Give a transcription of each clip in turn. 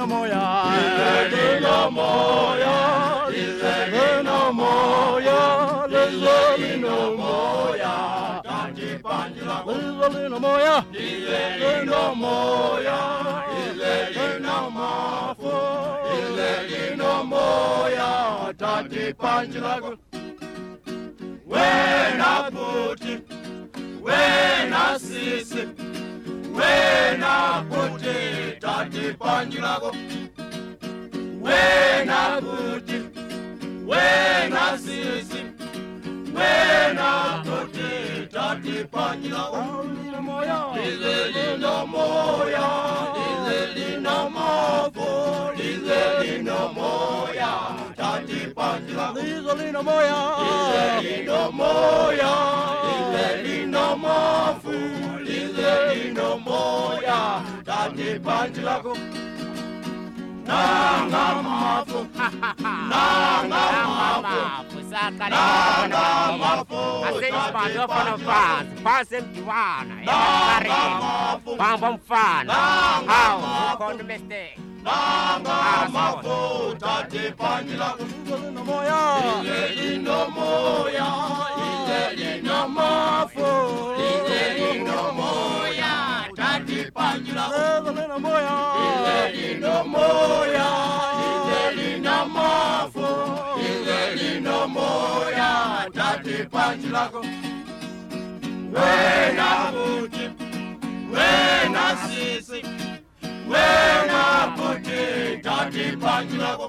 lino moya, lino moya, lino moya, lino moya, tati panjila, lino moya, lino moya, lino mafu, lino moya, tati panjila. Wena puti, wena sisi, wena puti, tati panjilako. Wena puti, wena sisi, wena puti, tati panjilako. Lino moya, lino moya, lino mofu, lino moya, tati panjilako. Lino moya, lino moya, lino mofu, lino moya, tati panjilako. Nanga mafu, nanga mafu, nanga mafu, tati panjilako. Passem Ivana, Bamba Mfana, How, Kondo Mistake. Nanga mafu, tati panjilako. Lino moya, lino moya, lino mafu, lino moya, tati panjilako. Lino moya, lino moya, lino mafu, lino moya, tati panjilako. Wena puti, wena sisi, wena puti, tati panjilako.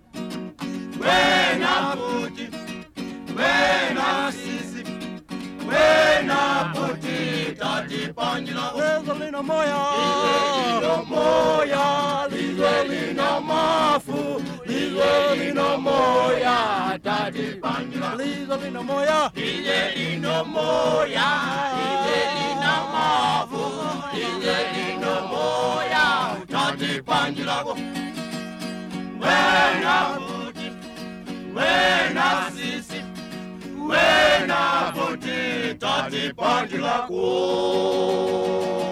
Wena puti, wena sisi, wena puti, tati panjilako. Lino moya, lino moya, lino mafu, lino moya, tati panjilako. Lino moya, lino moya, lino mafu, lino moya, tati panjilako. Wena puti, wena sisi, wena puti, tati panjilako.